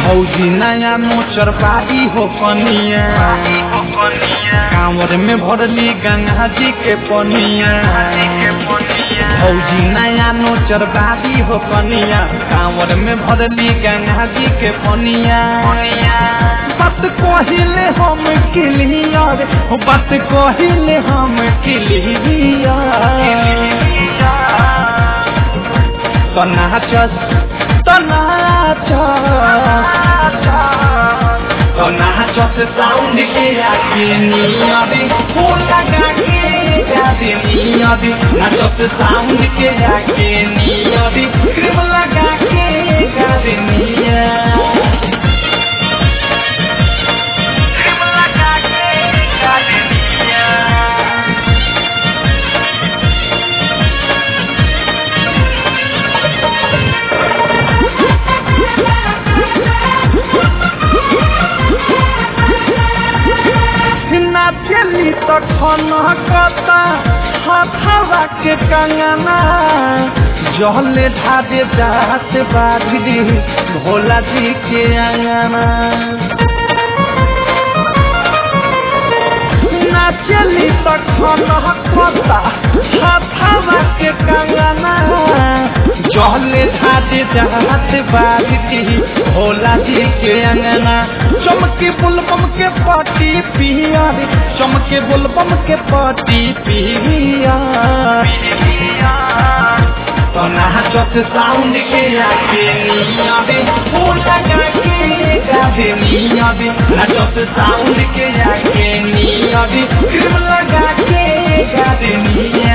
फौजी नया नोचर बागी हो कनिया कांवर में भरली गंगा जी के पनिया फौजी नया नोचर बागी हो कनिया कांवर में भरली गंगा जी के पनिया बात कहिले हम क्लियर बात कहिले हम क्लियर नाचस साउंड के आगे नियादी फूल लगा के गादी नियादी नाचस साउंड के आगे नियादी क्रीम लगा के गादी निया क्रीम लगा के गादी निया चली तो खनकता हथवा के कंगना जहले ढाबे जात बाधी भोला जी के अंगना चली तो खनकता हथवा के कंगना जहले ढाबे जात बाधी भोला जी के अंगना चमके बुलबम के पाटी पिया चमके बुलबम के पाटी पिया तो नाचत साउंड के आगे नियाबे फूल लगा के गाबे नियाबे नाचत साउंड के आगे नियाबे क्रीम लगा के गाबे निया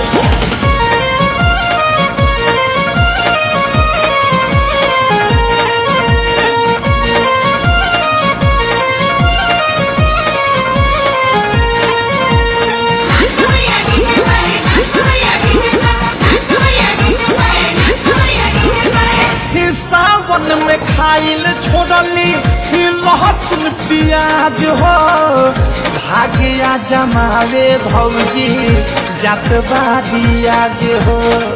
में खाइल छोड़ली लहसुन प्याज हो भाग्या जमावे भौजी जात बादी आज हो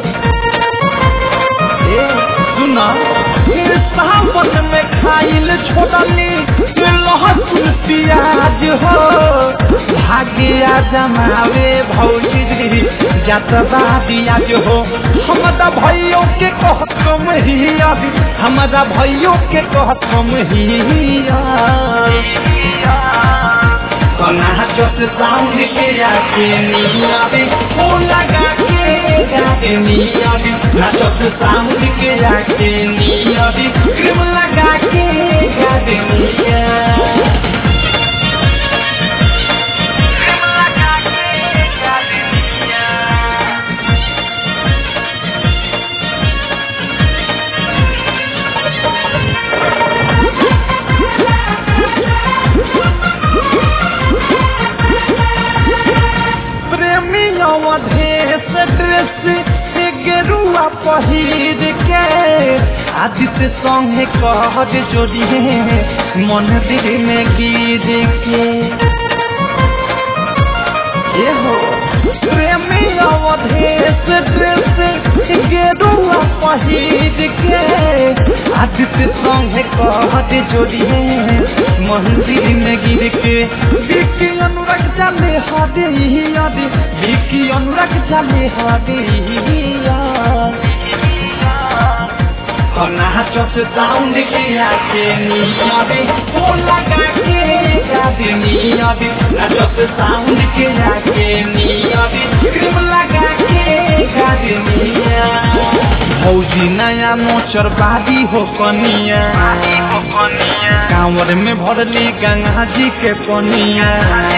सुना सावन में खाइल छोड़ली लहसुन प्याज हो भाग्या जमावे भौजी जात बादी आज हो हमारा भाइयों के कहम ही अभी हमारा भाइयों के कहम ही नाचत साउंड के आगे नियाबे फूल लगा के गाके नियाबे नाचत साउंड के आगे नियाबे क्रीम लगा के गाके निया गेरुआ पहिर के आदित्य संगे कहत जोड़िए मंदिर में गिर के हो प्रेमी अवधेश ड्रेस गेरुआ पहिर के आदित्य संगे कहत जोड़िए मंदिर में गिर के बिकी अनुराग चले हदे याद बिकी अनुराग चले हदे नाचत साउंड के आगे नियाबे फूल लगा के गाबे नियाबे नाचत साउंड के आगे नियाबे क्रीम लगा के गाबे निया फौजी नया नोचर बागी हो कनिया कांवर में भरली गंगा जी के पनिया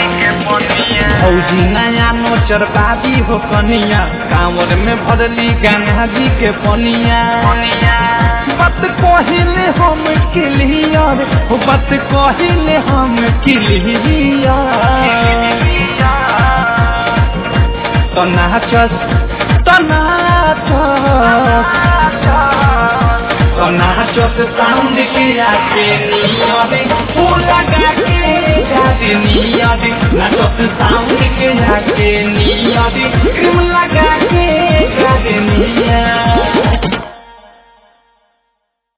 फौजी नया नोचर बागी हो कनिया कांवर में भरली गंगा जी के पनिया बात कहिले हम क्लियर बात कहिले हम क्लियर तो नाचस नाचत साउंड के आगे नियाबे फूल लगा के गाबे नियाबे नाचत साउंड